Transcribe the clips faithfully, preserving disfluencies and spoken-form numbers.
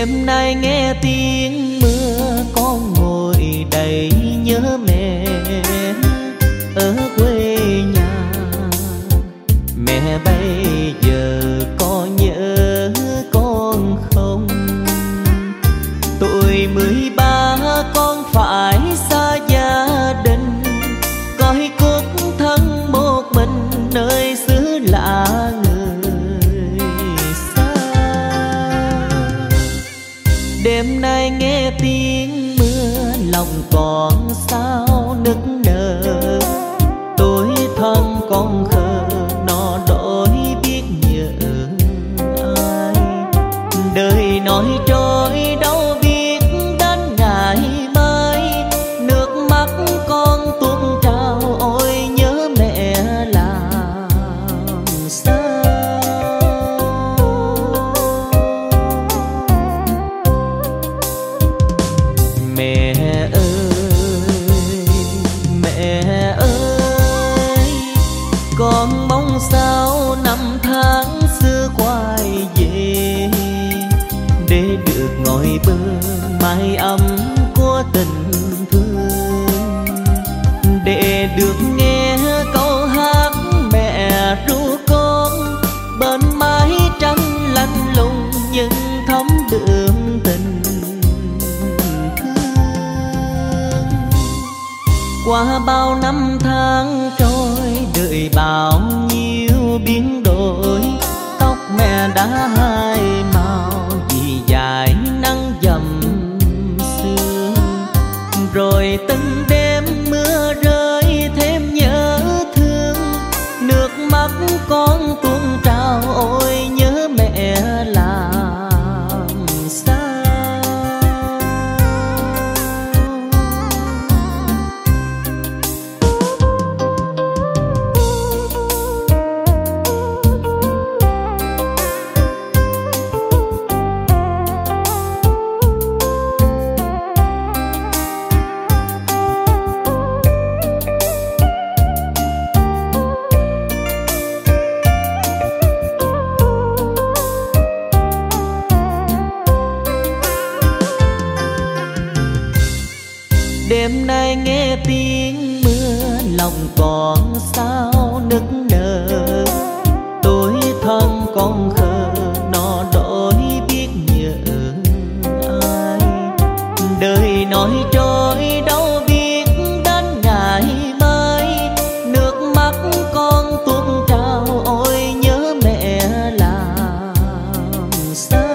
Đêm nay nghe tiếng mưa con ngồi đầy nhớ mẹ ở quê nhà. Mẹ bây giờ có nhớ con không? Tuổi mười ba con phải xa gia đình, coi cốt thân một mình nơi xứ lạ người xa. Đêm nay nghe tiếng mưa lòng còn sao nức nở. Tuổi thân con khờ nó đổi biết nhớ ai. Đời nói trôi đâu biết đến ngày mai. Nước mắt con tuôn trào ôi nhớ mẹ làm sao. Mẹ ơi, mẹ ơi, con mong sao năm tháng xưa quay về, để được ngồi bên mái ấm của tình thương, để được nghe câu hát mẹ ru con bên mái tranh lạnh lùng nhưng thấm đượm tình thương. Qua bao năm tháng trôi đợi bao nhiêu biến đổi, tóc mẹ đã hai màu vì dài nắng dầm sương. Rồi từng đêm mưa rơi thêm nhớ thương, nước mắt con tuôn trào ôi nhớ mẹ làm sao. Đêm nay nghe tiếng mưa lòng còn sao nức nở. Tuổi thân con khờ nó đổi biết nhớ ai. Đời nói trôi đâu biết đến ngày mai. Nước mắt con tuôn trào ôi nhớ mẹ làm sao.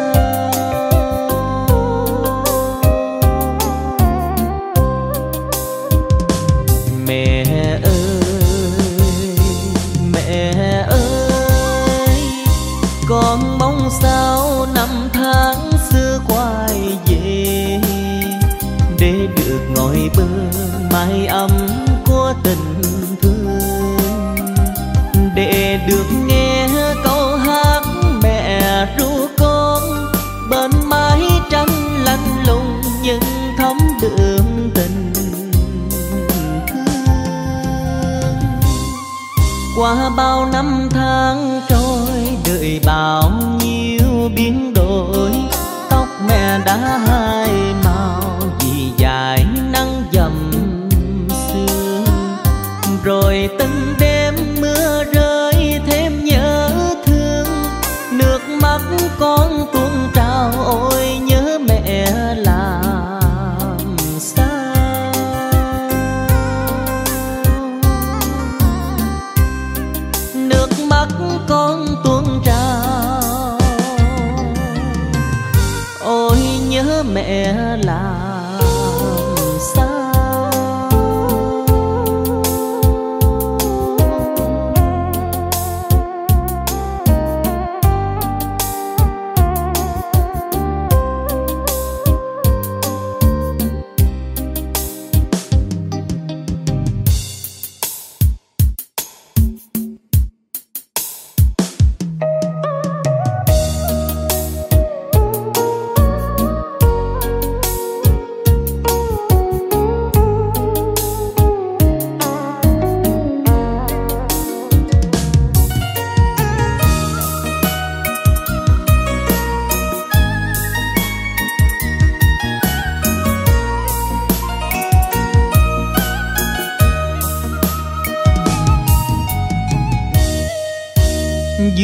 Mẹ ơi, mẹ ơi, con mong sao năm tháng xưa quay về, để được ngồi bên mái ấm của tình thương, để được nghe câu hát mẹ ru con bên mái tranh lạnh lùng nhưng thấm đượm tình. Qua bao năm tháng trôi đợi bao nhiêu biến đổi, tóc mẹ đã hai màu vì dài nắng dầm sương. Rồi từng đêm mưa rơi thêm nhớ thương, nước mắt con tuôn trào ôi nhớ mẹ làm sao. Nước mắt con tuôn trào ôi nhớ mẹ làm sao.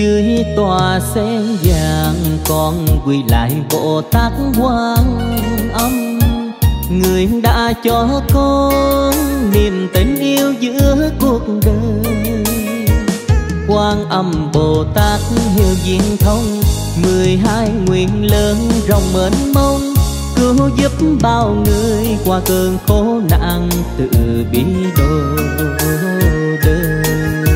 Dưới tòa sen vàng con quỳ lại Bồ Tát Quan Âm, người đã cho con niềm tình yêu giữa cuộc đời. Quan Âm Bồ Tát hiểu viên thông, mười hai nguyện lớn rộng mênh mông, cứu giúp bao người qua cơn khổ nạn tự bi đổ đời.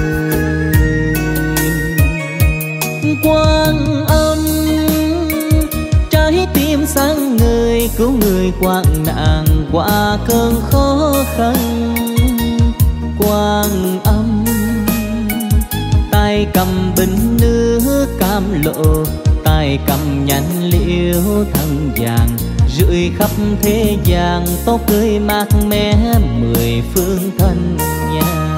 Quan Âm trái tim sáng người, cứu người hoạn nạn qua cơn khó khăn. Quan Âm tay cầm bình nước cam lộ, tay cầm nhánh liễu thân vàng, rưỡi khắp thế gian tốt tươi mát mẻ mười phương thân nhà.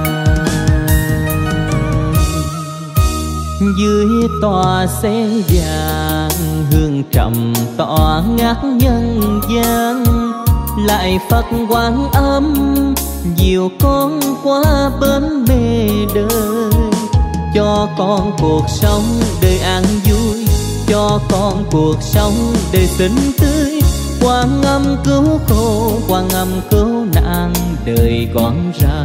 Dưới tòa sen vàng hương trầm tỏa ngát nhân gian, lại Phật Quan Âm dìu con qua bến mê đời. Cho con cuộc sống đời an vui, cho con cuộc sống đời xinh tươi. Quan Âm cứu khổ, Quan Âm cứu nạn đời con ra.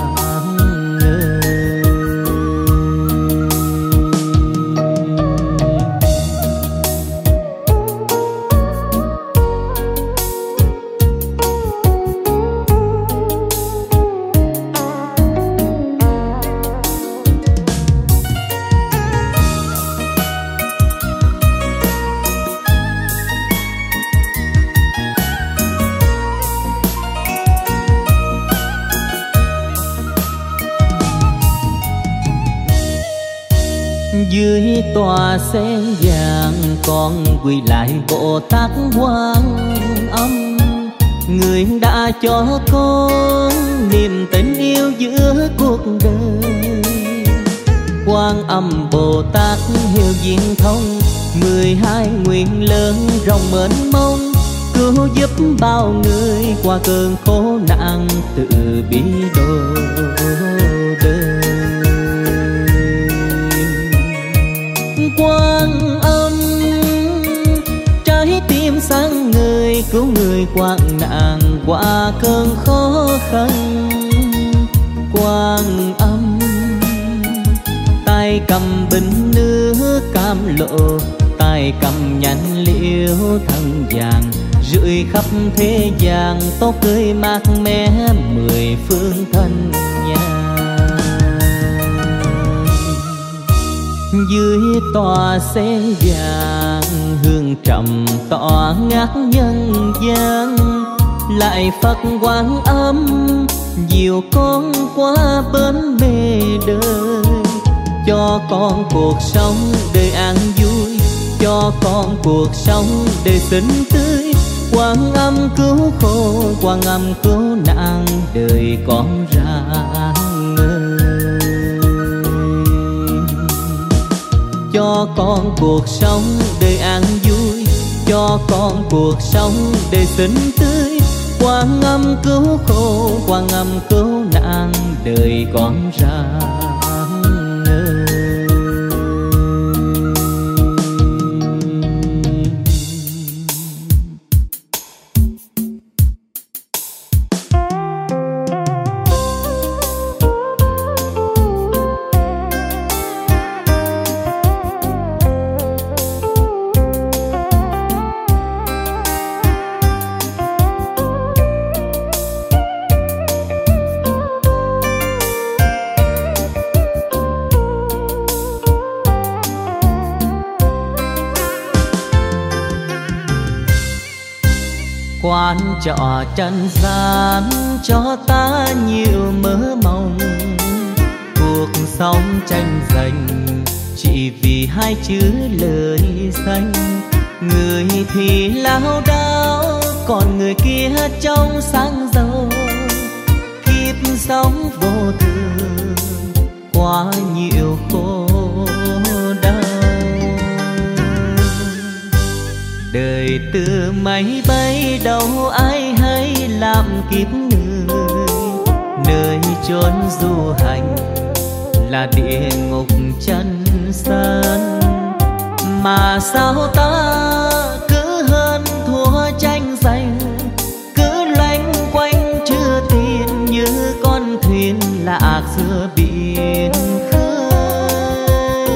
Dưới tòa sen vàng con quỳ lại Bồ Tát Quan Âm, người đã cho con niềm tình yêu giữa cuộc đời. Quan Âm Bồ Tát hiểu viên thông, mười hai nguyện lớn rộng mênh mông, cứu giúp bao người qua cơn khổ nạn tự bi đổ đời. Quan Âm trái tim sáng người, cứu người hoạn nạn qua cơn khó khăn. Quan Âm tay cầm bình nước cam lộ, tay cầm nhánh liễu thân vàng, rưỡi khắp thế gian tốt tươi mát mẻ mười phương thân nhà. Dưới tòa sen vàng hương trầm tỏa ngát nhân gian, lại Phật Quan Âm dìu con qua bến mê đời. Cho con cuộc sống đời an vui, cho con cuộc sống đời xinh tươi. Quan Âm cứu khổ, Quan Âm cứu nạn đời con ra ngời. Cho con cuộc sống đời an vui, cho con cuộc sống đời xinh tươi. Quan Âm cứu khổ, Quan Âm cứu nạn đời con ra ngời. Quán trọ trần gian cho ta nhiều mơ mộng, cuộc sống tranh giành chỉ vì hai chữ lời danh. Người thì lao đao, còn người kia trong sáng giàu. Kiếp sống vô thường, quá nhiều khổ đau. Đời từ máy bay đâu ai hay làm kiếp người, nơi chốn du hành là địa ngục chân sân. Mà sao ta cứ hơn thua tranh giành, cứ loanh quanh chưa tin như con thuyền lạc giữa biển khơi.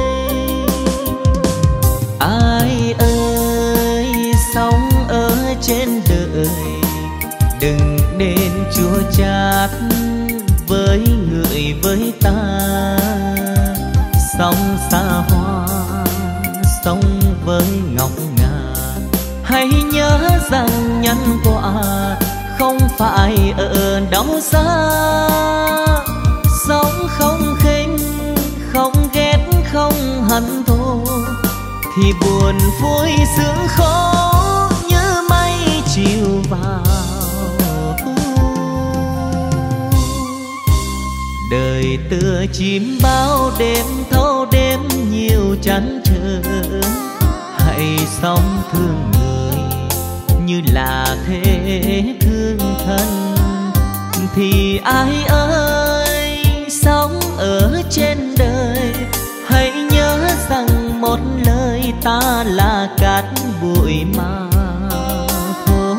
Ai ơi sống ở trên đời đừng nên chua chát với người với ta. Sống xa hoa sống với ngọc ngà, hãy nhớ rằng nhân quả không phải ở đâu xa. Sống không khinh không ghét không hận thù, thì buồn vui sướng khó như mây chiều vào. Đời tựa chim bao đêm thâu đêm nhiều chăn trở, hãy sống thương người như là thế thương thân. Thì ai ơi sống ở trên đời hãy nhớ rằng một lời ta là cát bụi mà thôi.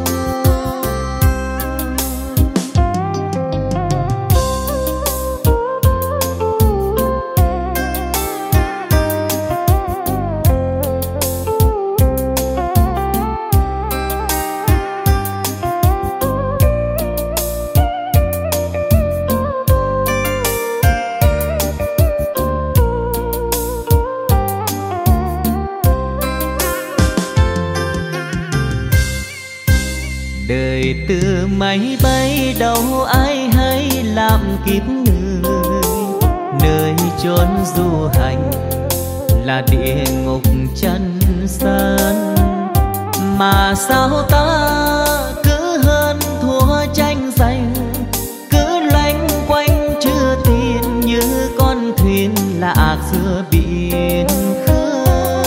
Đời từ máy bay đâu ai hay làm kiếp người, nơi chốn du hành là địa ngục chân gian. Mà sao ta cứ hơn thua tranh giành, cứ loanh quanh chưa tin như con thuyền lạc giữa biển khơi.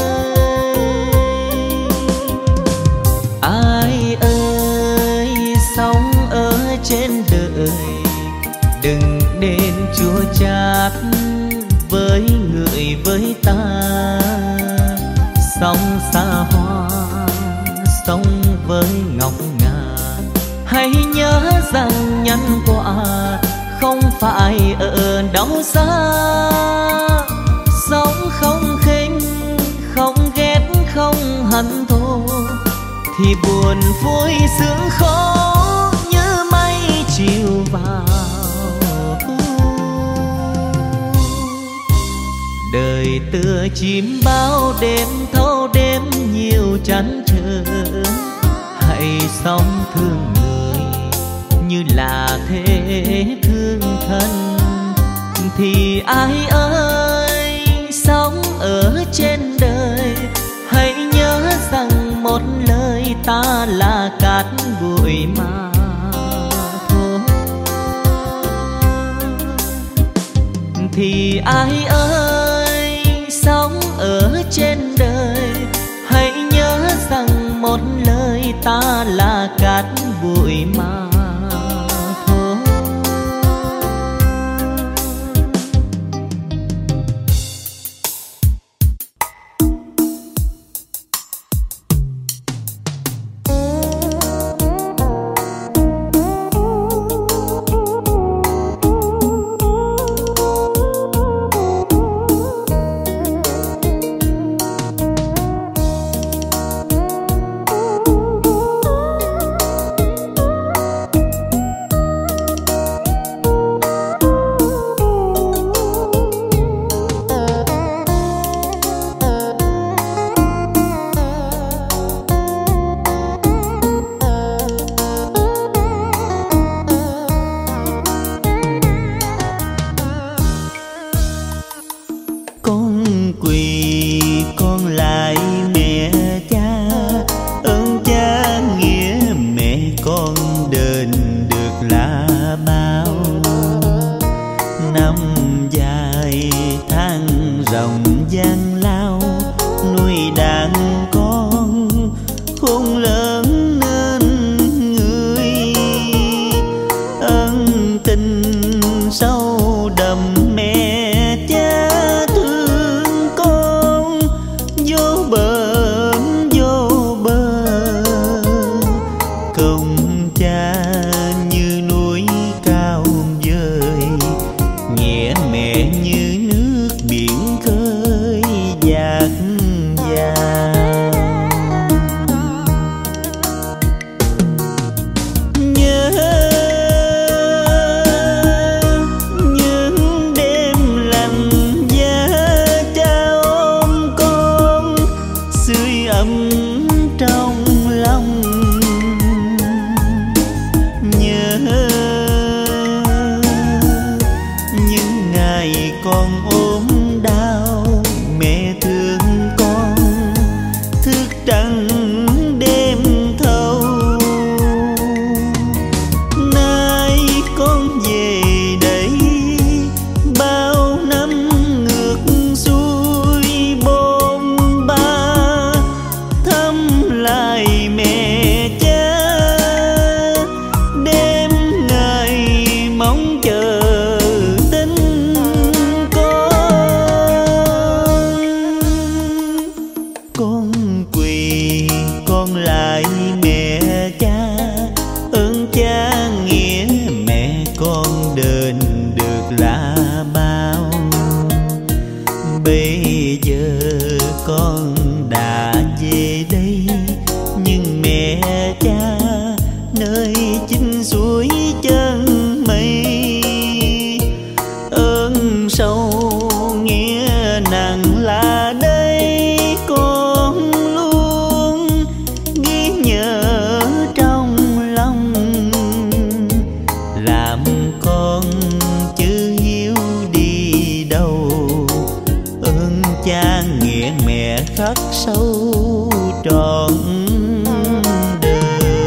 Ai ơi sống ở trên đời đừng nên chua chát với người với ta. Sống xa hoa sống với ngọc ngà, hãy nhớ rằng nhân quả không phải ở đâu xa. Sống không khinh không ghét không hận thù, thì buồn vui sướng khó như mây chiều vào. Đời tựa chim bao đêm thâu đêm nhiều chăn trở, hãy sống thương người như là thế thương thân. Thì ai ơi sống ở trên đời hãy nhớ rằng một lời ta là cát bụi mà thôi. Thì ai ơi sống ở trên đời hãy nhớ rằng một lời ta là cát bụi mà thôi. nơi chinh suối chân mây. Ơn sâu nghĩa nặng là đây con luôn ghi nhớ trong lòng. Làm con chứ hiếu đi đâu, ơn cha nghĩa mẹ khắc sâu trọn đời.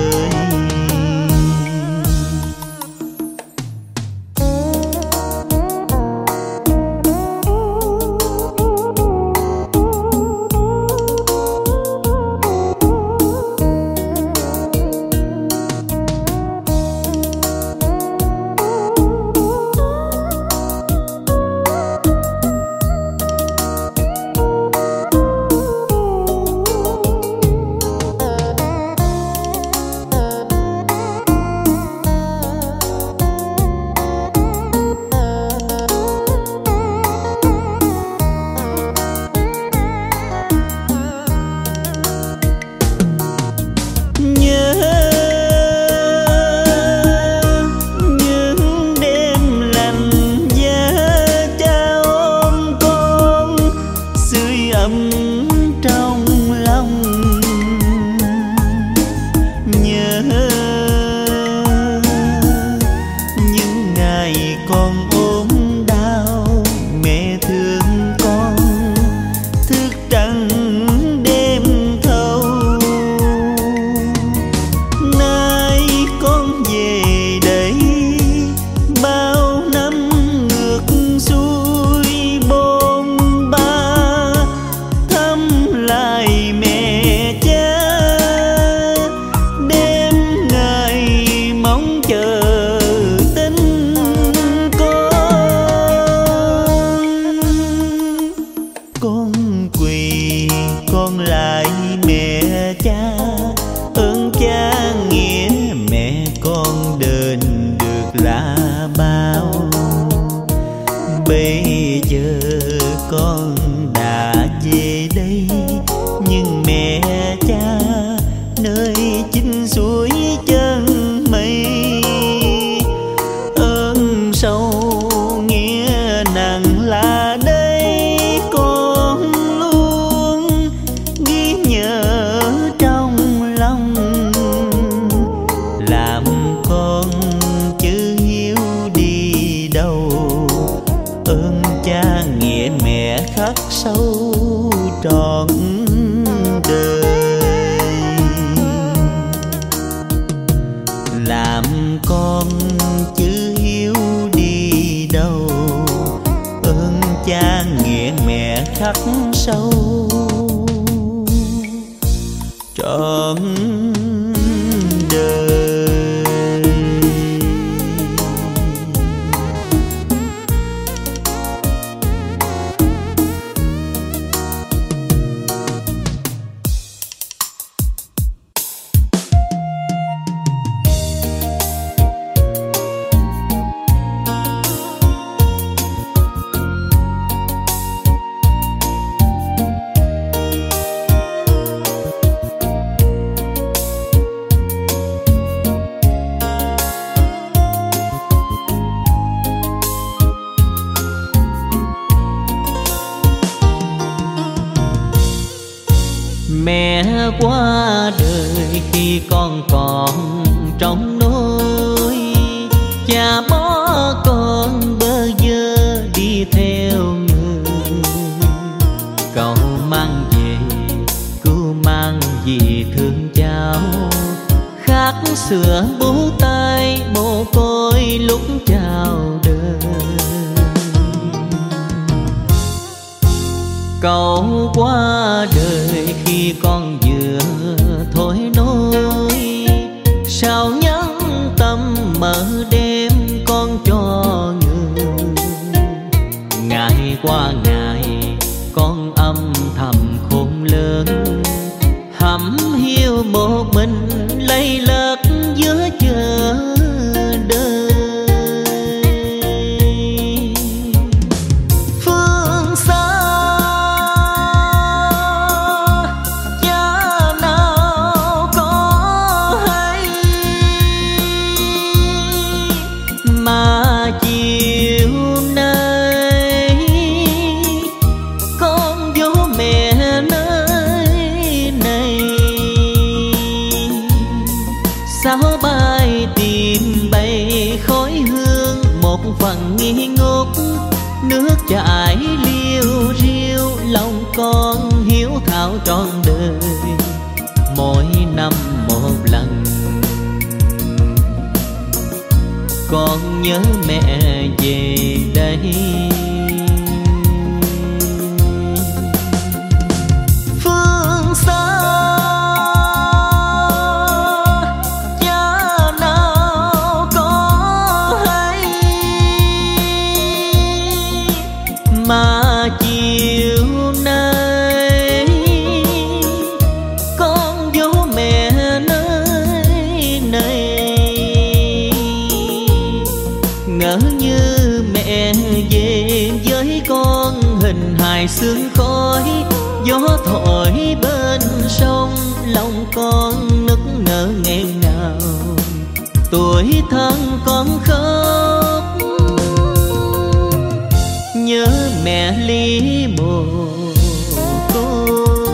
Mẹ qua đời khi con còn trong nôi, cha bỏ con bơ vơ đi theo người. Cậu mang về cứu mang vì thương cháu, khát sữa bú tay mồ côi lúc chào đời. Cậu qua đời khi con vừa thôi nôi, sao nhẫn tâm mở đêm con cho người. Ngày qua ngày con âm thầm khôn lớn, hẩm hiu một mình lây lất giữa chờ đời. Phương xa cha Sao bay tìm bay khói hương một phần nghi ngút, nước chảy liêu riêu lòng con hiếu thảo trọn đời, mỗi năm một lần. Con nhớ mẹ về đây. Phương xa cha nào có hay, mà chiều nay con vô mẹ nơi này. Ngỡ như mẹ về với con hình hài sương khói, gió thổi bên sông lòng con nức nở nghẹn ngào, tuổi thân con khóc nhớ mẹ ly mồ côi.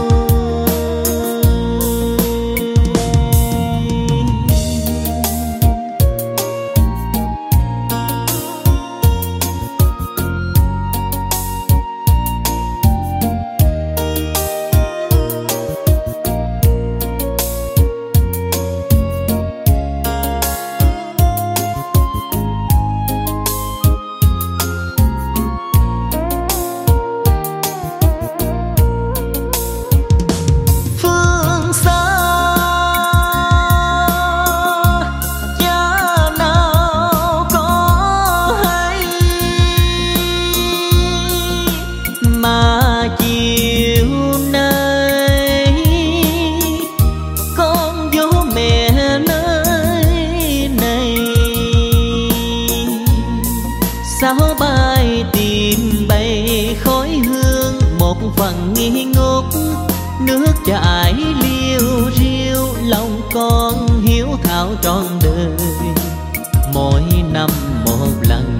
Sao bay tìm bay khói hương một phần nghi ngút, nước chảy liêu riêu lòng con hiếu thảo trọn đời, mỗi năm một lần.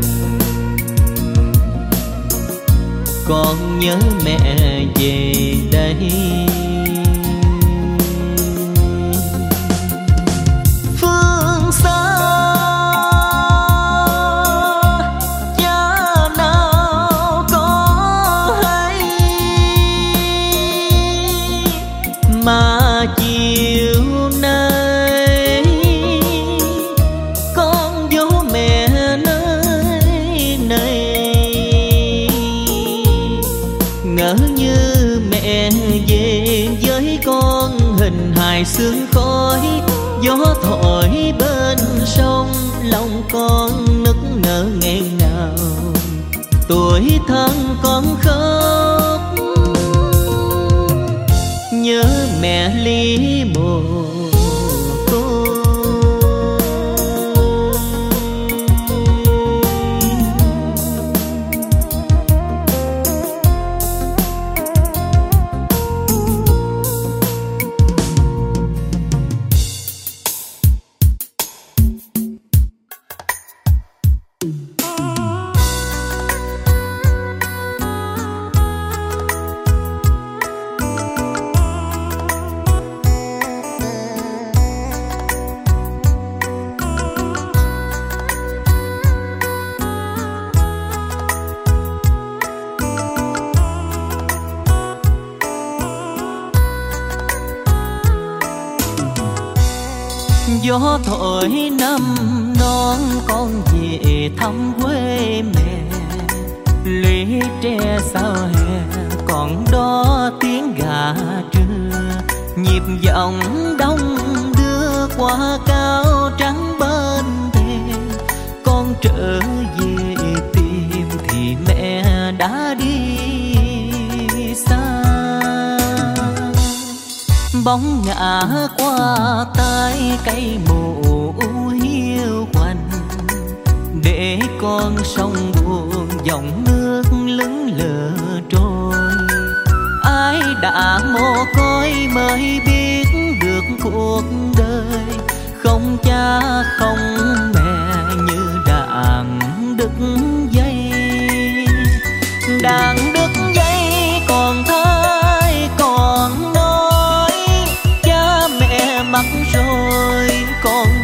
Con nhớ mẹ về đây. Phương xa mà chiều nay con vô mẹ nơi này. Ngỡ như mẹ về với con hình hài sương khói, gió thổi bên sông lòng con nức nở nghẹn ngào, tuổi thân con khóc nhớ mẹ ly mồ côi. Gió thổi năm non con về thăm quê mẹ, lũy tre sao hè còn đó tiếng gà trưa, nhịp giọng đông đưa qua cao trắng bên thềm. Con trở về tìm thì mẹ đã đi xa, bóng ngã qua tay cây mù hiu quạnh, để con sông buồn dòng nước lững lờ trôi. Ai đã mồ côi mới biết được cuộc đời, không cha không mẹ như đàn đứt dây. Đàn đứt dây còn thấy còn nói, cha mẹ mất rồi còn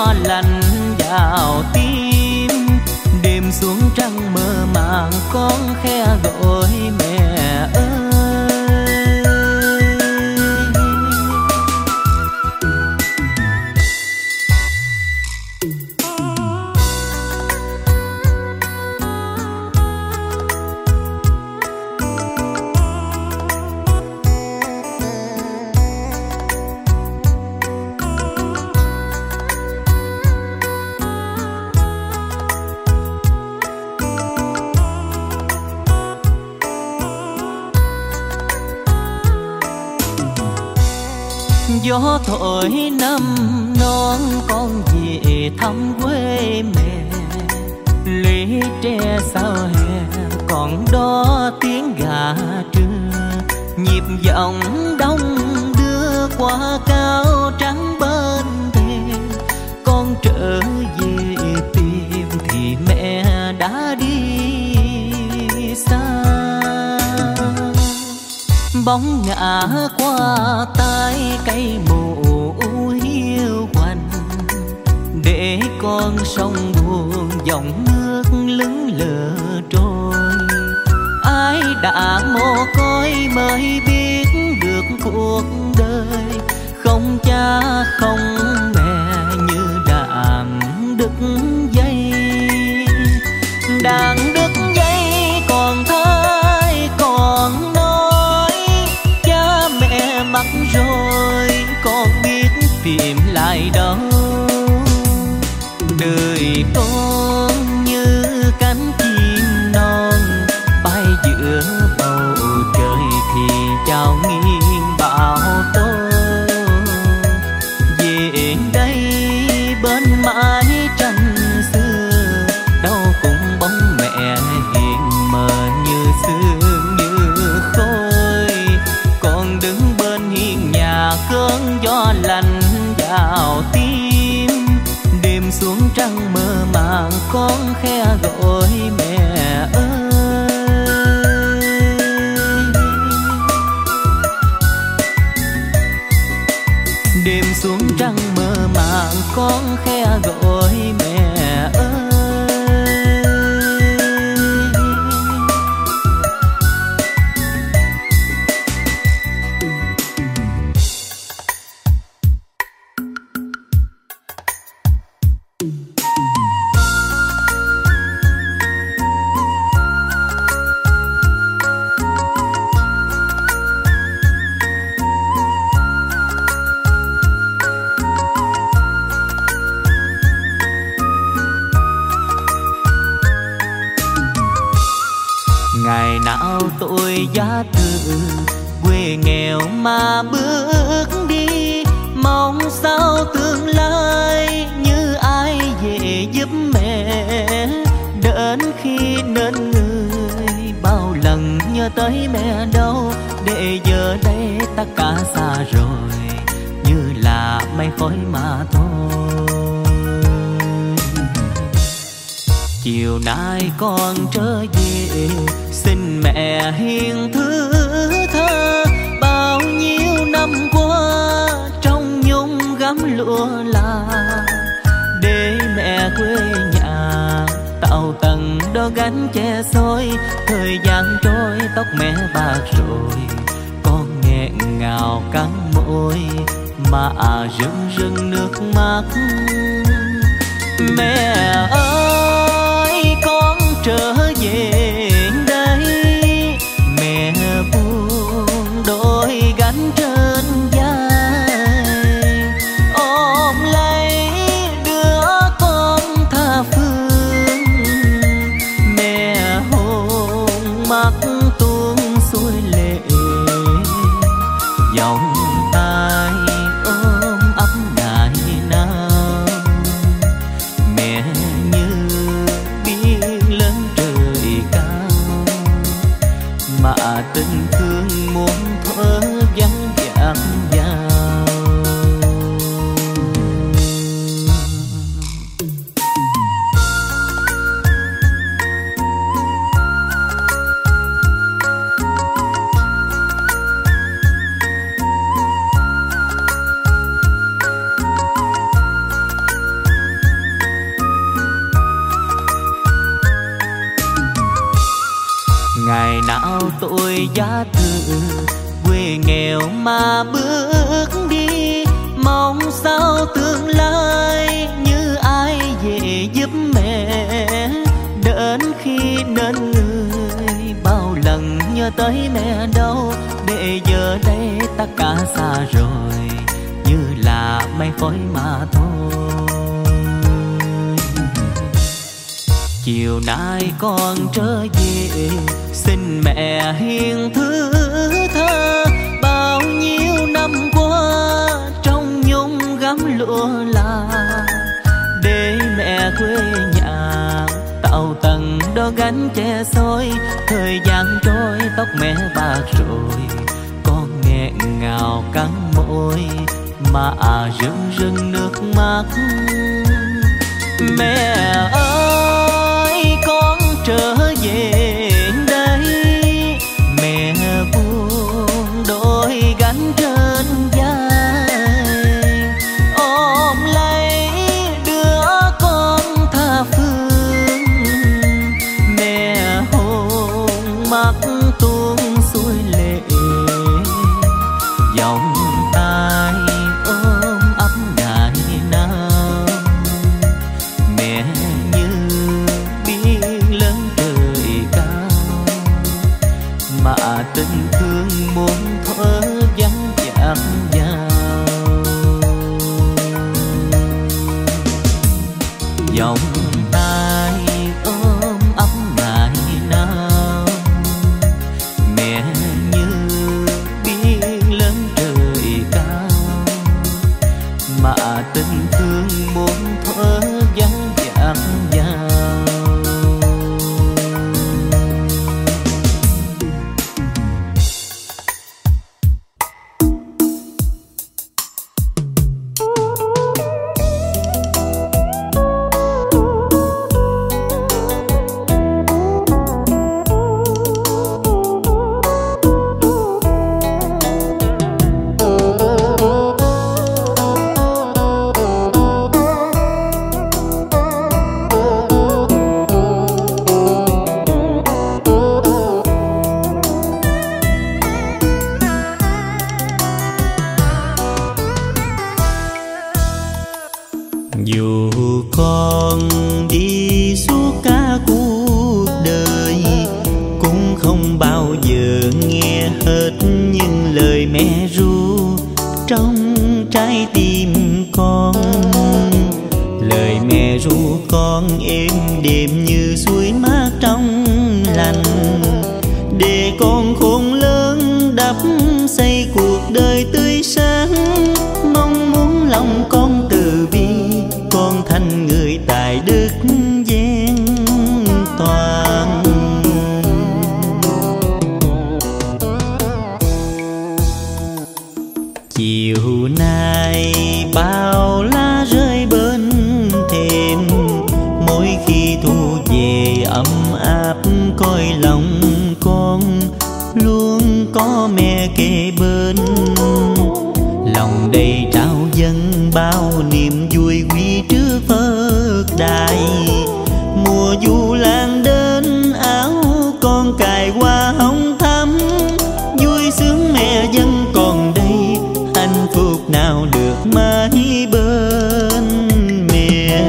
gió lạnh vào tim. Đêm xuống trăng mơ màng con khe gọi mẹ ơi. Gió thổi năm non con về thăm quê mẹ. Lũy tre sau hè còn đó tiếng gà trưa. Nhịp giọng đông đưa qua cao trắng bên thềm. Con trở về tìm thì mẹ đã đi xa. Bóng ngã qua tay cây mù hiu quạnh. Để con sông buồn dòng nước lững lờ trôi. Ai đã mồ côi mới biết được cuộc đời. Không cha không mẹ như đàn đứt dây. Đàn đứt dây còn thấy còn nói. Cha mẹ mất rồi con biết tìm lại đâu. Đời con như cánh chim non bay giữa bầu trời thì chào nghiêng bão tố. Về đây bên mái tranh xưa đâu cũng bóng mẹ hiện mờ như sương như khói. Con đứng bên hiên nhà cơn gió lạnh vào tim. Đêm xuống trăng mơ màng con khe gọi mẹ ơi. Đêm xuống trăng mơ màng con khe gọi mẹ ơi. Ngày nào tôi giá từ quê nghèo mà bước đi. Mong sao tương lai như ai về giúp mẹ. Đến khi nên người bao lần nhớ tới mẹ đâu. Để giờ đây tất cả xa rồi như là mây khói mà thôi. Chiều nay con trở về xin mẹ hiền thứ tha. Bao nhiêu năm qua trong nhung gấm lụa là. Để mẹ quê nhà tàu tầng đó gánh che xôi. Thời gian trôi tóc mẹ bạc rồi. Con nghẹn ngào cắn môi mà rưng rưng nước mắt. Mẹ ơi con trở về đây. Mẹ buông đôi gánh trên vai. Ôm lấy đứa con tha phương. Mẹ hôn mắt tuôn xuôi lệ. Vòng tay ôm ấp ngày nào. nào tôi giá từ quê nghèo mà bước đi, mong sao tương lai như ai về giúp mẹ. Đến khi nên người bao lần nhớ tới mẹ đâu, để giờ đây tất cả xa rồi như là mây khói mà thôi. Chiều nay con trở về xin mẹ hiền thứ tha, bao nhiêu năm qua trong nhung gấm lụa là để mẹ quê nhà tàu tầng đó gánh che xôi. Thời gian trôi tóc mẹ bạc rồi, con nghẹn ngào cắn môi mà à rưng rưng nước mắt. Mẹ ơi con trở về đây, mẹ buông đôi gánh trên vai, ôm lấy đứa con tha phương. Mẹ hôn mắt tuôn xuôi lệ, vòng tay ôm ấp ngày nào. Mẹ như biển lớn trời cao, mà tình thương muốn thở vắng dạt vào. Vòng tay ôm ấp ngày nào, mẹ như biển lớn trời cao, mà tình thương muốn thở vắng dạt vào. Dù con đi suốt cả cuộc đời, cũng không bao giờ nghe hết những lời mẹ ru trong trái tim con. Lời mẹ ru con êm đềm như suối mát trong lành, để con khôn lớn đắp xây cuộc đời tươi sáng. Mong muốn lòng con từ bi, con thành người tài đức vẹn toàn. Chiều nay bao lá rơi bên thềm, mỗi khi thu về ấm áp coi lòng con luôn có mẹ kề bên. Lòng đầy trao dâng bao niềm vui quý trước Phật đài. Mùa du lan đến áo con cài hoa hồng thắm, vui sướng mẹ vẫn còn đây, hạnh phúc nào được mãi bên mẹ.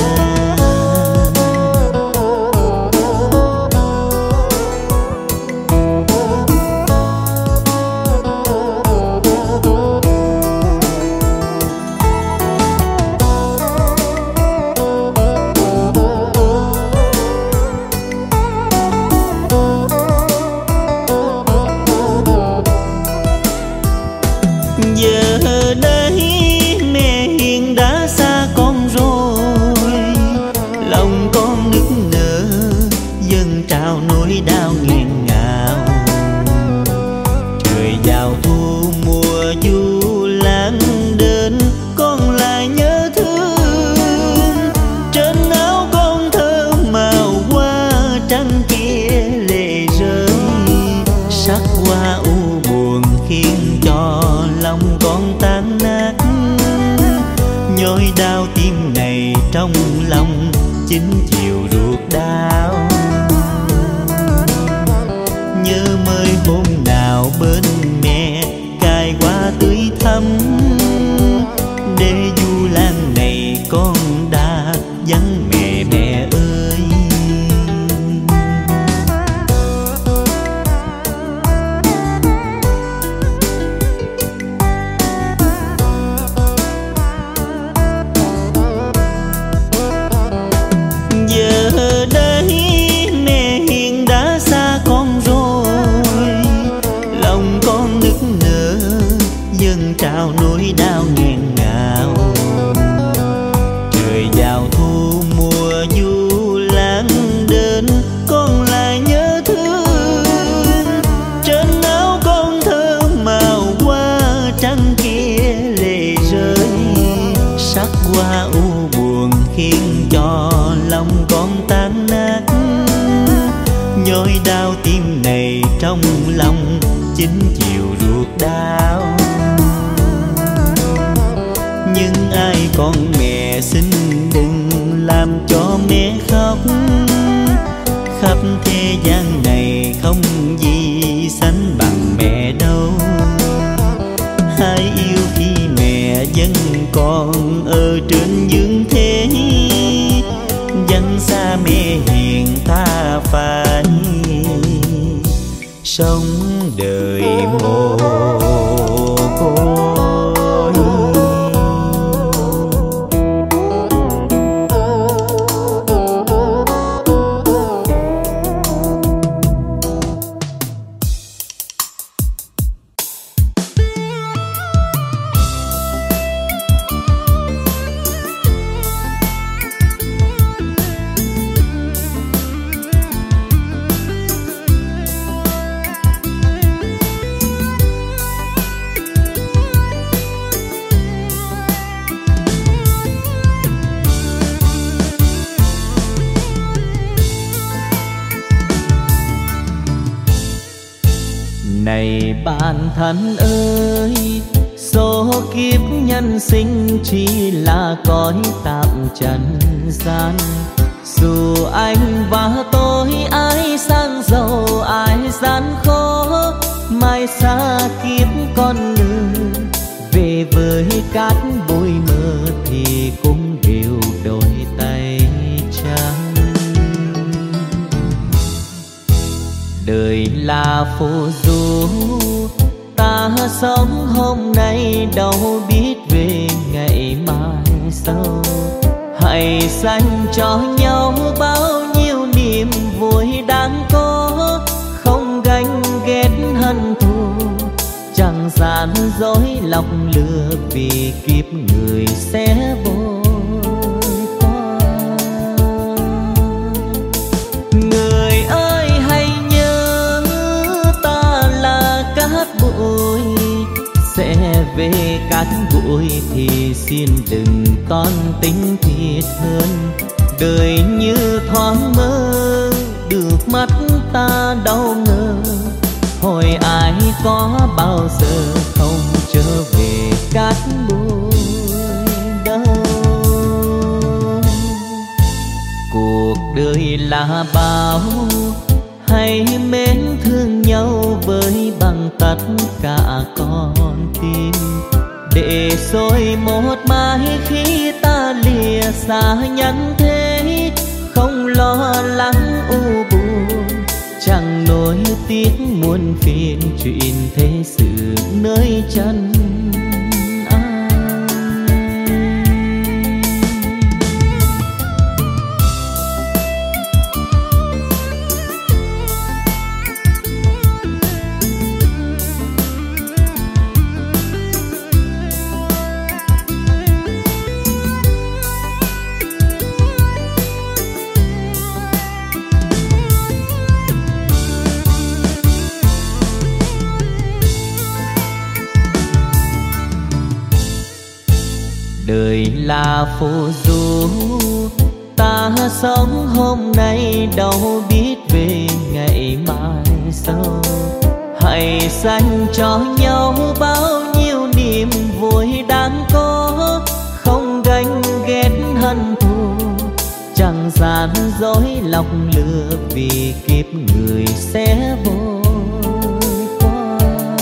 Giờ đây mẹ hiền đã xa con rồi, lòng con nức nở dâng trào nỗi đau nghẹn ngào. Trời vào thu mùa du lan đến, con lại nhớ thương. Trên áo con thơm màu hoa trắng kia lệ rơi, sắc hoa u buồn khiến cho lòng con tan nát. Nhói đau tim này trong lòng chính chiều ruột đau. Nhớ bên mẹ cài hoa tươi thắm, để du lan này con đã vắng mẹ mẹ ơi. Giờ đây mẹ hiện đã xa con rồi, lòng con nức nở dâng trào nỗi đau nghẹn ngào. Trời vào thu mùa du lãng đến, con lại nhớ thương. Trên áo con thơm màu hoa trắng kia lệ rơi, sắc hoa u buồn khiến cho lòng con tan nát. Nhói đau tim này trong lòng chính chiều ruột đau. Nhưng ai con mẹ xin đừng làm cho mẹ khóc, khắp thế gian này không gì sánh bằng mẹ đâu. Hãy yêu khi mẹ vẫn còn ở trên dương thế, vắng xa mẹ hiền ta phải sống đời mồ côi. Này bạn thân ơi, số kiếp nhân sinh chỉ là cõi tạm trần gian. Dù anh và tôi ai sang giàu ai gian khó, mai xa kiếp con người về với cát bụi mơ thì cũng đều đôi tay trắng. Đời là phù du, ta sống hôm nay đâu biết về ngày mai sau. Hãy dành cho nhau bao nhiêu niềm vui đáng có, không ganh ghét hận thù, chẳng gian dối lọc lừa vì kiếp người sẽ vội qua. Người ơi hãy nhớ ta là cát bụi, sẽ về cát bụi thì xin đừng toan tính thiệt hơn. Đời như thoáng mơ, được mắt ta đâu ngờ, hồi ai có bao giờ không trở về cát bụi đâu. Cuộc đời là bao, hãy mến thương nhau với bằng tất cả con tim, để rồi một mai khi ta lìa xa nhân thế, không lo lắng u buồn, chẳng nỗi tiếc muôn phiền chuyện thế sự nơi chân ai. Đời là phù du, ta sống hôm nay đâu biết về ngày mai sau. Hãy dành cho nhau bao nhiêu niềm vui đáng có, không ganh ghét hận thù, chẳng gian dối lọc lừa vì kiếp người sẽ vội qua.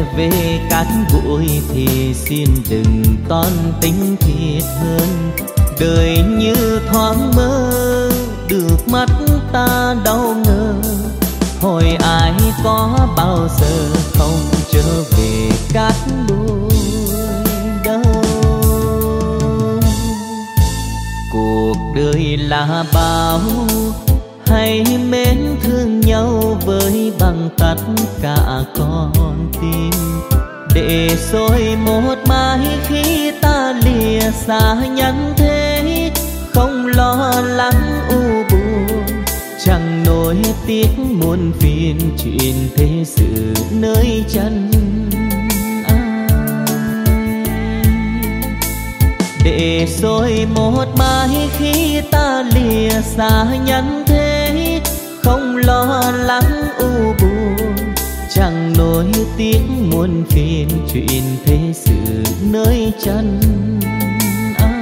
về cát bụi thì xin đừng toan tính thiệt hơn. Đời như thoáng mơ, được mắt ta đau ngờ. Hỏi ai có bao giờ không trở về cát bụi đâu. Cuộc đời là bao, hãy mến thương nhau với bằng tất cả con tim. Để rồi một mai khi ta lìa xa nhân thế, không lo lắng u buồn, chẳng nỗi tiếc muôn phiền chuyện thế sự nơi chân ai. Để rồi một mai khi ta lìa xa nhân thế, không lo lắng u buồn, chẳng nỗi tiếc muôn phiền chuyện thế sự nơi chân ai.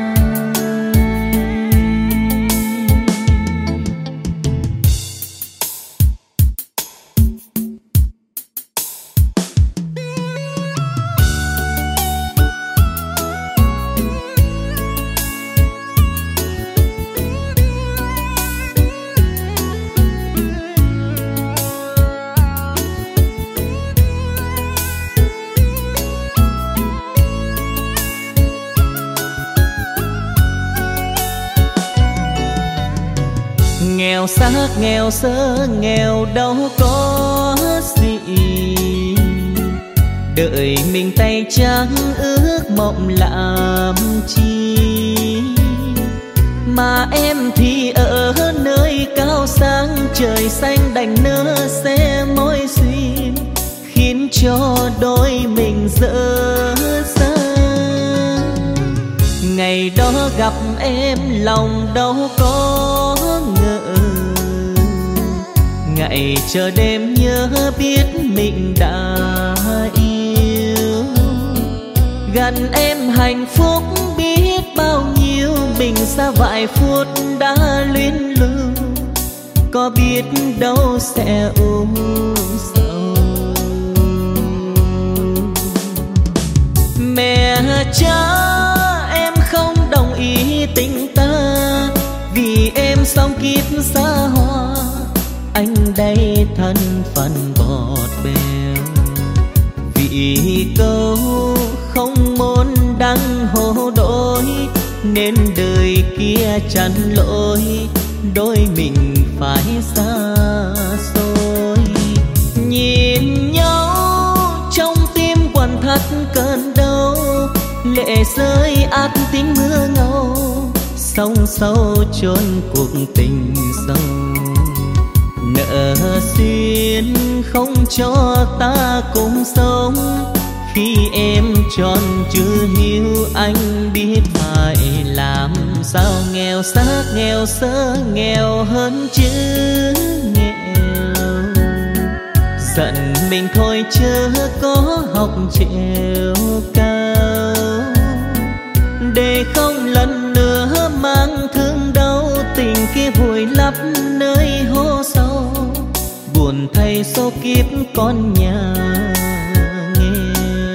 Nghèo xác nghèo sơ nghèo đâu có gì, đợi mình tay trắng ước mộng làm chi. Mà em thì ở nơi cao sang trời xanh đành nỡ xe mối duyên, khiến cho đôi mình dở dang. Ngày đó gặp em lòng đâu có ngờ, ngày chờ đêm nhớ biết mình đã yêu. Gần em hạnh phúc biết bao nhiêu, mình xa vài phút đã luyến lưu, có biết đâu sẽ u sầu. Mẹ cha em không đồng ý tình ta, vì em sống kiếp xa hoa, anh đây thân phận bọt bèo. Vì câu không môn đăng hồ đôi, nên đời kia chắn lỗi, đôi mình phải xa xôi. Nhìn nhau trong tim quặn thắt cơn đau, lệ rơi át tiếng mưa ngâu, sông sâu chôn cuộc tình sâu. Nợ duyên không cho ta cùng sống, khi em tròn chưa hiếu anh biết phải làm sao. Nghèo xác nghèo sơ nghèo hơn chữ nghèo, giận mình thôi chớ có học trèo cao. Để không lần nữa mang thương đau, tình kia vùi lấp nơi hố sâu, buồn thay số kiếp con nhà nghèo.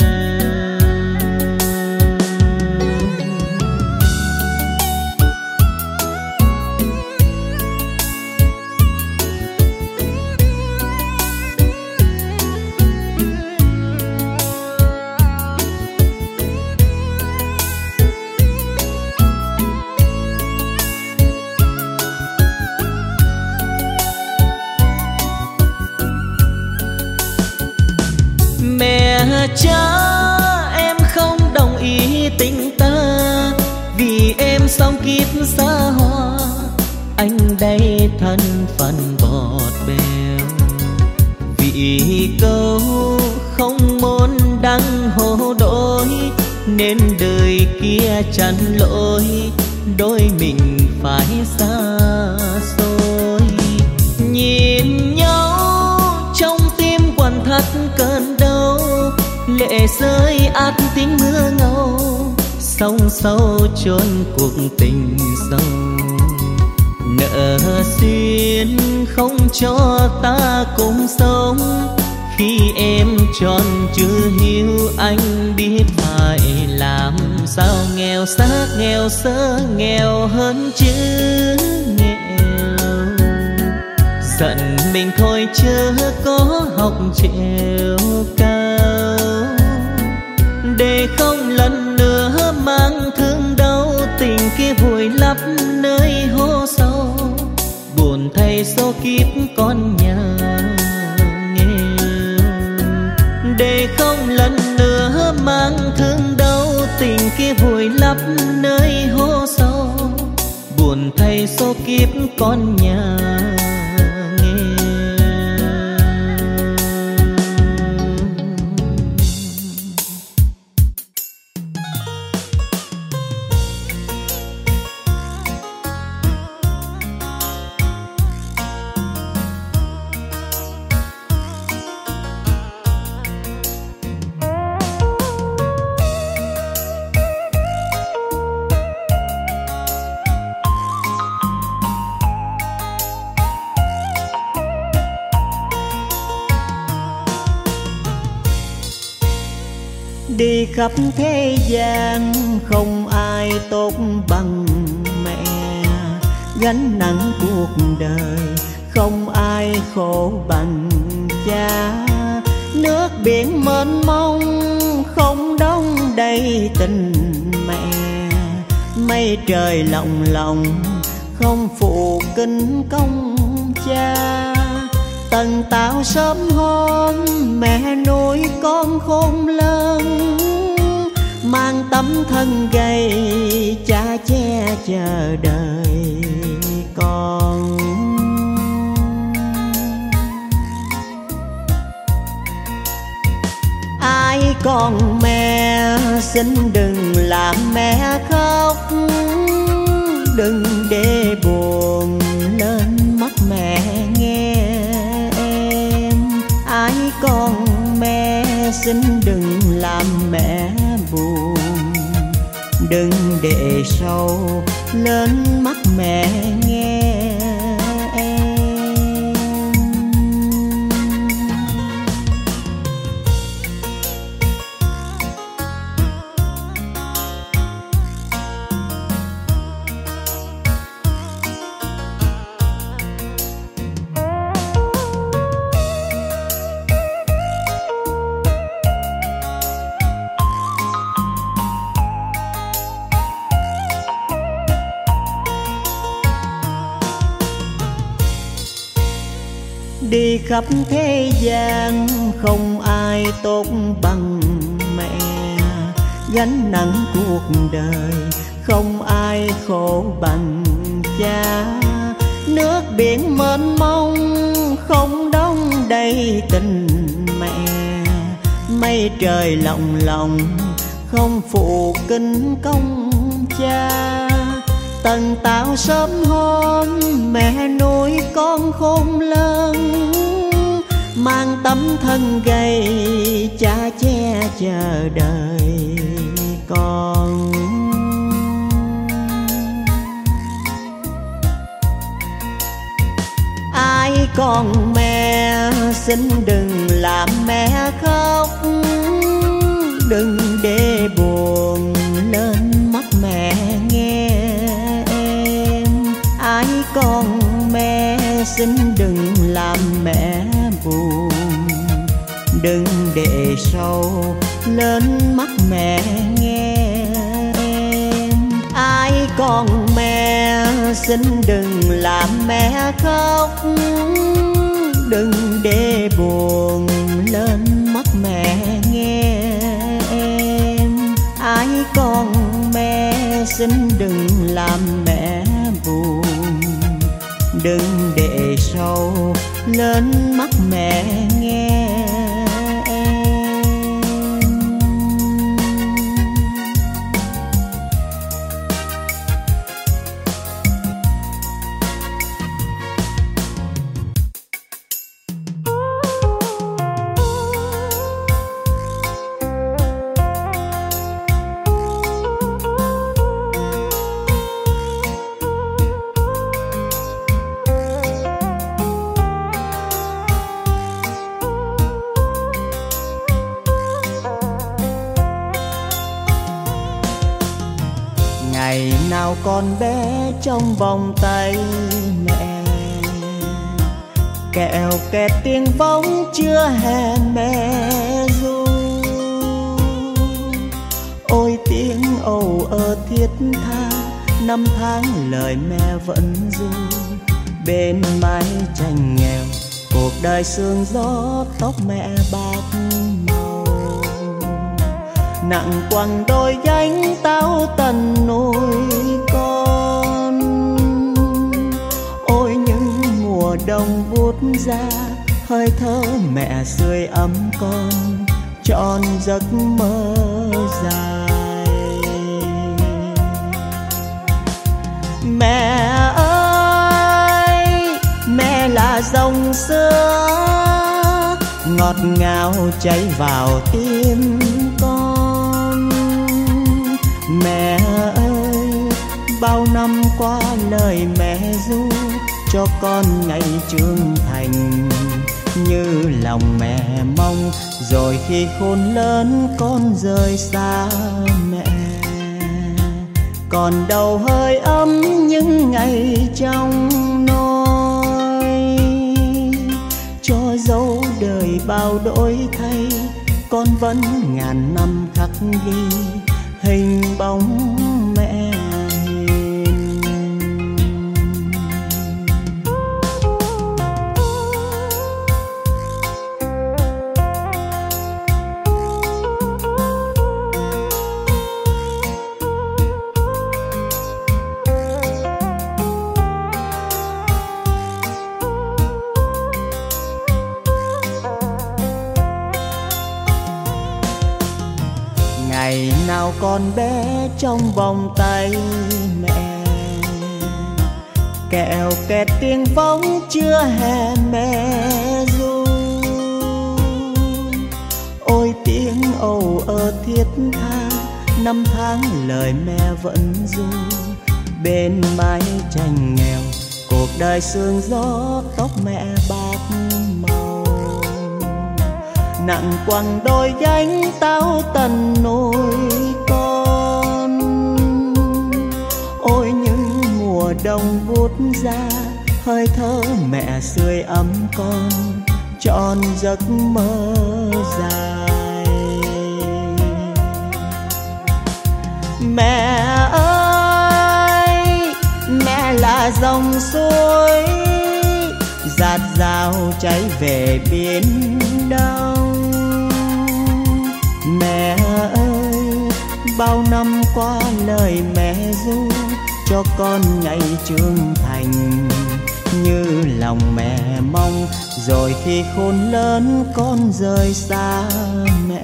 Cha em không đồng ý tình ta, vì em sống kiếp xa hoa, anh đây thân phận bọt bèo. Vì câu không môn đăng hồ đôi, nên đời kia chắn lỗi, đôi mình phải xa xôi. Nhìn nhau trong tim quặn thắt cơn đau, lệ rơi át tiếng mưa ngâu, sông sâu chôn cuộc tình sâu. Nợ duyên không cho ta cùng sống, khi em tròn chưa hiu, anh biết phải làm sao. Nghèo xác nghèo sơ nghèo hơn chứ nghèo, giận mình thôi chớ có học trèo cao, để không lần nữa mang thương đau. Tình kia vùi lấp nơi hố sâu, buồn thay số kiếp con nhà nghèo, để không lần nữa mang thương đau. Tình kia vùi lấp nơi hố sâu, buồn thay số kiếp con nhà đi khắp thế gian không ai tốt bằng mẹ, gánh nặng cuộc đời không ai khổ bằng cha. Nước biển mênh mông không đong đầy tình mẹ, mây trời lộng lộng không phụ kinh công cha. Tần tảo sớm hôm mẹ nuôi con khôn lớn, mang tấm thân gầy cha che chờ đợi con. Ai còn mẹ xin đừng làm mẹ khóc, đừng để buồn lên mắt mẹ nghe em. Ai còn mẹ xin đừng làm mẹ buồn, đừng để sâu lên mắt mẹ nghe em. Đi khắp thế gian không ai tốt bằng mẹ, gánh nặng cuộc đời không ai khổ bằng cha. Nước biển mênh mông không đong đầy tình mẹ, mây trời lộng lộng không phụ kinh công cha. Tần tảo sớm hôm mẹ nuôi con khôn lớn, mang tấm thân gầy cha che chờ đợi con. Ai còn mẹ xin đừng làm mẹ khóc, đừng để buồn lên mắt mẹ nghe em. Ai còn mẹ xin đừng làm mẹ buồn, đừng để sâu lên mắt mẹ nghe em. Ai còn mẹ xin đừng làm mẹ khóc, đừng để buồn lên mắt mẹ nghe em. Ai còn mẹ xin đừng làm mẹ buồn, đừng để sâu lên mắt mẹ nghe em. nào còn bé trong vòng tay mẹ, kẹo kẹt tiếng vóng chưa hè mẹ ru. Ôi tiếng âu ơ thiết tha, năm tháng lời mẹ vẫn ru. Bên mái tranh nghèo, cuộc đời sương gió, tóc mẹ bạc màu. Nặng quăng đôi gánh táo tần nuôi con. Ôi những mùa đông buốt ra, hơi thở mẹ sưởi ấm con, trọn giấc mơ dài. Mẹ ơi, mẹ là dòng sữa ngọt ngào chảy vào tim con. Mẹ ơi, bao năm qua lời mẹ ru cho con ngày trưởng thành, như lòng mẹ mong. Rồi khi khôn lớn con rời xa mẹ, còn đâu hơi ấm những ngày trong nôi. Cho dấu đời bao đổi thay, con vẫn ngàn năm khắc ghi hình bóng mẹ hiền. Ngày nào con bé trong vòng tay mẹ, kẹo kẹt tiếng vóng chưa hè mẹ ru. Ôi tiếng âu ơ thiết tha, năm tháng lời mẹ vẫn ru. Bên mái tranh nghèo, cuộc đời sương gió, tóc mẹ bạc màu. Nặng quăng đôi gánh táo tần nuôi con. Ôi những mùa đông buốt ra, hơi thở mẹ sưởi ấm con, trọn giấc mơ dài. Mẹ ơi, mẹ là dòng suối dạt dào chảy về biển đông. Mẹ ơi, bao năm qua lời mẹ ru cho con ngày trưởng thành, như lòng mẹ mong. Rồi khi khôn lớn con rời xa mẹ,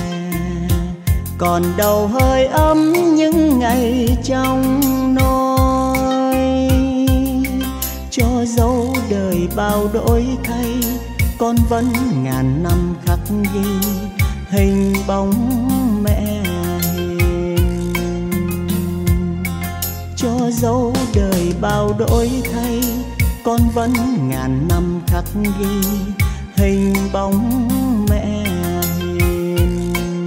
còn đâu hơi ấm những ngày trong nôi. Cho dấu đời bao đổi thay, con vẫn ngàn năm khắc ghi hình bóng mẹ hiền. Cho dấu đời bao đổi thay, con vẫn ngàn năm khắc ghi hình bóng mẹ hiền.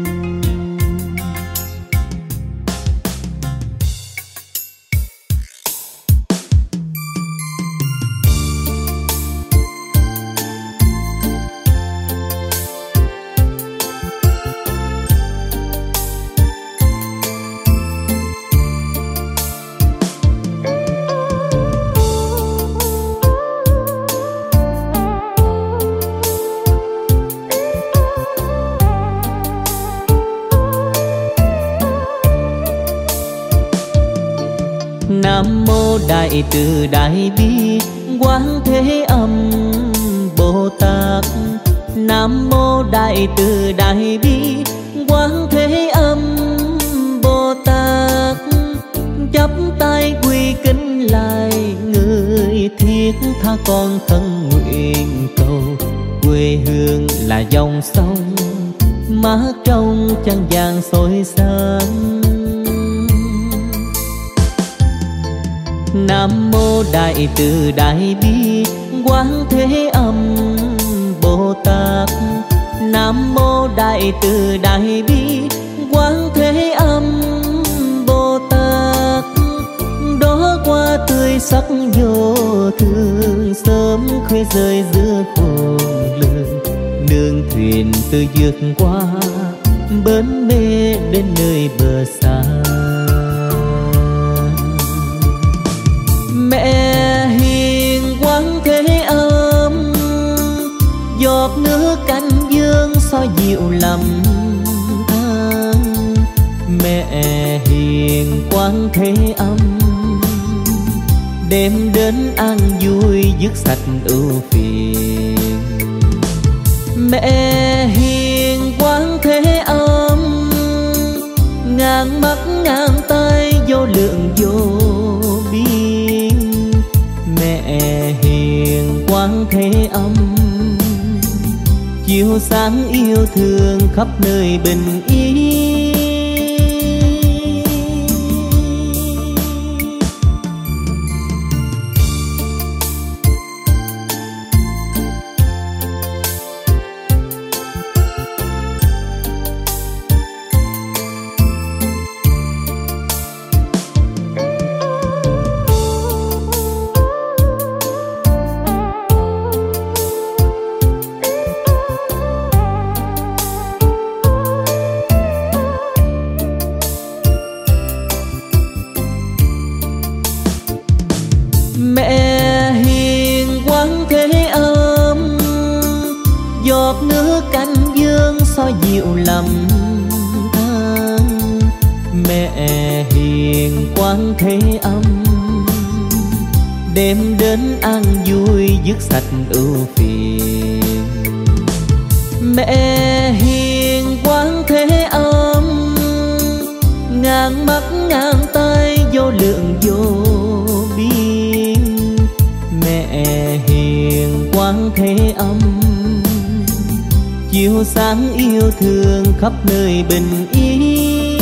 Nam mô Đại Từ Đại Bi Quán Thế Âm Bồ Tát. Nam mô Đại Từ Đại Bi Quán Thế Âm Bồ Tát. Chắp tay quy kính lại người thiết tha con thân nguyện cầu. Quê hương là dòng sông mát trong chân vàng soi sáng. Nam mô Đại Từ Đại Bi Quán Thế Âm Bồ Tát. Nam mô Đại Từ Đại Bi Quán Thế Âm Bồ Tát. sắc vô thường, sớm khuya rơi giữa khôn lường. Nương thuyền từ vượt qua bến mê đến nơi bờ xa. Mẹ hiền quán thế âm, giọt nước cánh dương soi dịu lầm than. Mẹ hiền quán thế âm, đêm đến an vui dứt sạch ưu phiền. Mẹ hiền quán thế âm, ngàn mắt ngàn tay vô lượng vô biên. Mẹ hiền quán thế âm, chiếu sáng yêu thương khắp nơi bình yên. Mẹ hiền quán thế âm, giọt nước cánh dương soi dịu lầm than. Mẹ hiền quán thế âm, đêm đến an vui dứt sạch ưu phiền. Mẹ hiền quán thế âm, ngàn mắt ngàn tay vô lượng vô biên. Mẹ hiền quán thế âm, chiếu sáng yêu thương khắp nơi bình yên.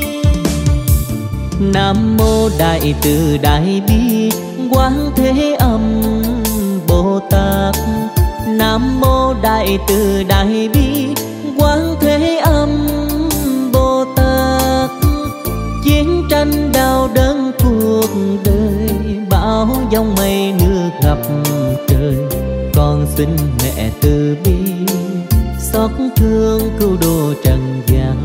Nam mô Đại Từ Đại Bi Quán Thế Âm Bồ Tát. Nam mô Đại Từ Đại Bi Quán Thế Âm Bồ Tát. Chiến tranh đau đớn cuộc đời, bão giông mây nước ngập trời. Con xin mẹ từ bi xót thương cứu độ trần gian.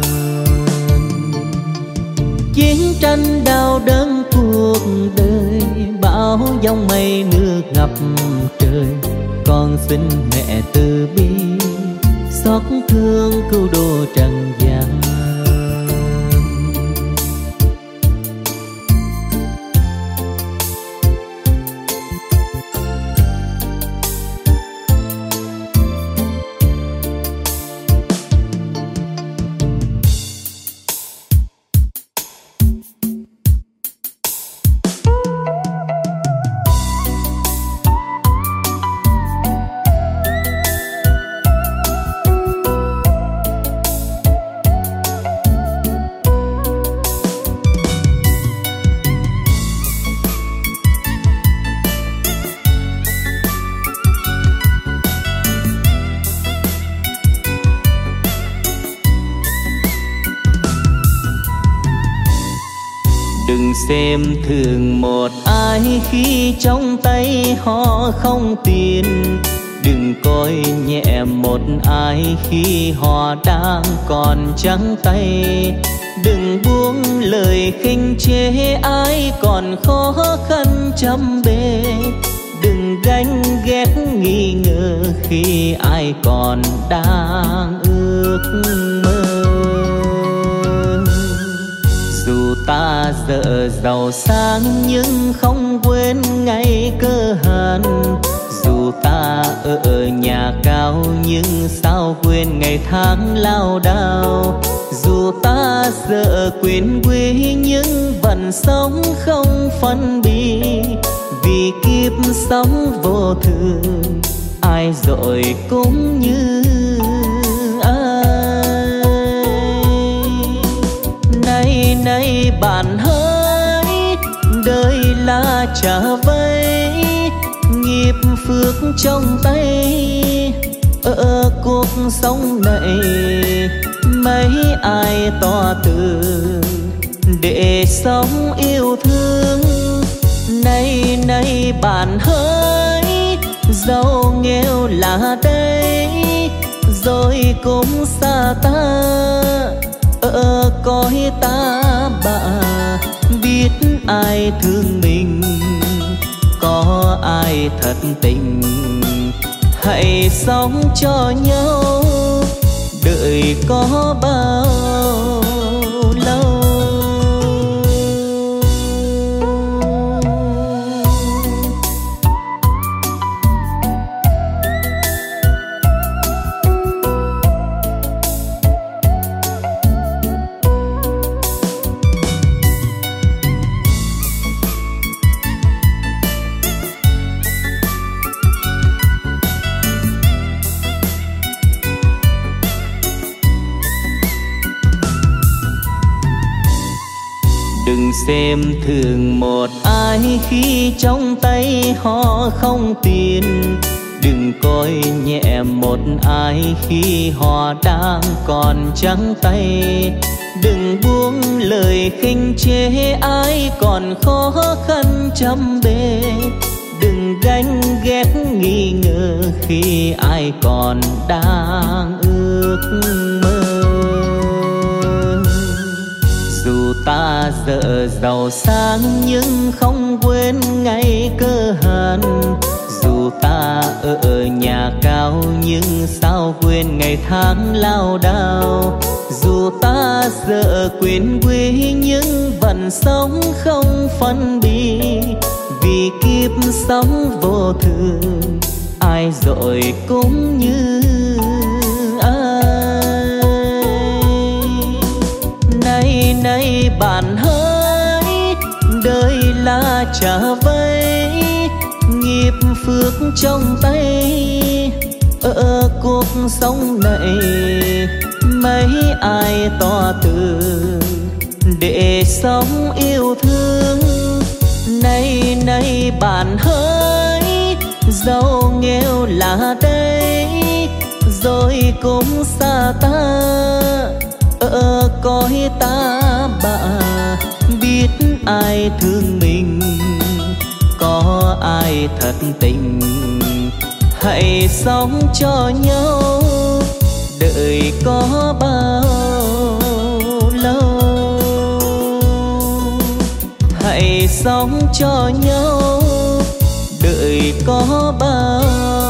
Chiến tranh đau đớn cuộc đời, bão giông mây nước ngập trời. Con xin mẹ từ bi xót thương cứu độ trần gian. Đừng xem thường một ai khi trong tay họ không tiền. Đừng coi nhẹ một ai khi họ đang còn trắng tay. Đừng buông lời khinh chê ai còn khó khăn trăm bề. Đừng ganh ghét nghi ngờ khi ai còn đang ước mơ. Dù ta giờ giàu sang nhưng không quên ngày cơ hàn. Dù ta ở nhà cao nhưng sao quên ngày tháng lao đao. Dù ta giờ quyền quý nhưng vẫn sống không phân bì. Vì kiếp sống vô thường, ai rồi cũng như ai. Nay nay bạn hỡi, đời là trả vây. Nghiệp phước trong tay, ở cuộc sống này mấy ai tỏ tường để sống yêu thương. Nay nay bạn hỡi, giàu nghèo là đây, rồi cũng xa ta ở cõi ta bà. Biết ai thương mình, có ai thật tình, hãy sống cho nhau đợi có bao lâu. Đừng xem thường một ai khi trong tay họ không tiền, đừng coi nhẹ một ai khi họ đang còn trắng tay. Đừng buông lời khinh chê ai còn khó khăn trăm bề, đừng ganh ghét nghi ngờ khi ai còn đang ước mơ. Dù ta giờ giàu sang nhưng không quên ngày cơ hàn, dù ta ở nhà cao nhưng sao quên ngày tháng lao đao. Dù ta giờ quyền quý nhưng vẫn sống không phân biệt, vì kiếp sống vô thường ai rồi cũng như ai. Nay nay bạn hỡi, đời là trả vây, nghiệp phước trong tay. Ở cuộc sống này mấy ai tỏ tường để sống yêu thương. Nay nay bạn hỡi, giàu nghèo là đây, rồi cũng xa ta ở cõi ta bà. Biết ai thương mình, có ai thật tình, hãy sống cho nhau đợi có bao lâu. Hãy sống cho nhau đợi có bao